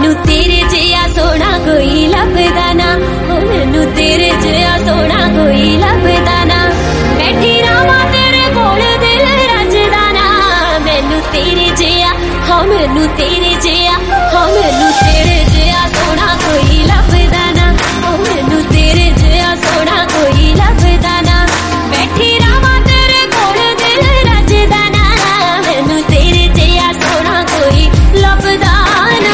मैनू तेरे जिया सोना कोई लभदा ना, मैनू तेरे जिया सोना कोई लभदा ना। बैठी रहां तेरे कोल दिल रजदा ना, मैनू तेरे जिया, हाँ मैनू तेरे जिया, हाँ मैनू तेरे जिया सोना कोई लभदा ना, मैनू तेरे जिया सोना कोई लभदा ना। बैठी रहां तेरे कोल दिल रजदा ना, मैनू तेरे जिया सोना कोई लभदा ना।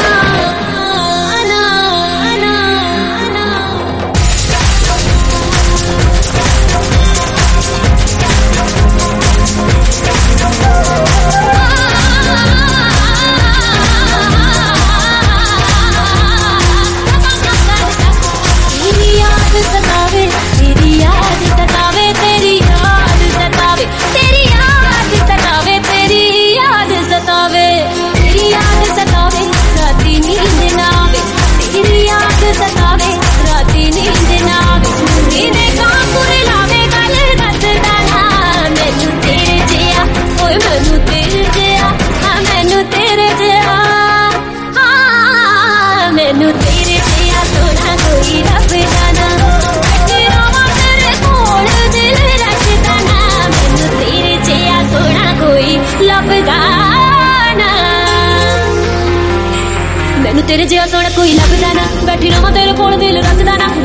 मैनू तेरे जिया सोना कोई लभदा ना, बैठी रहां तेरे कोल दिल रजदा ना, मैनू तेरे जिया सोना कोई लभदा ना। मैनू तेरे जिया सोना कोई लभदा ना, बैठी रहां तेरे कोल दिल रजदा ना,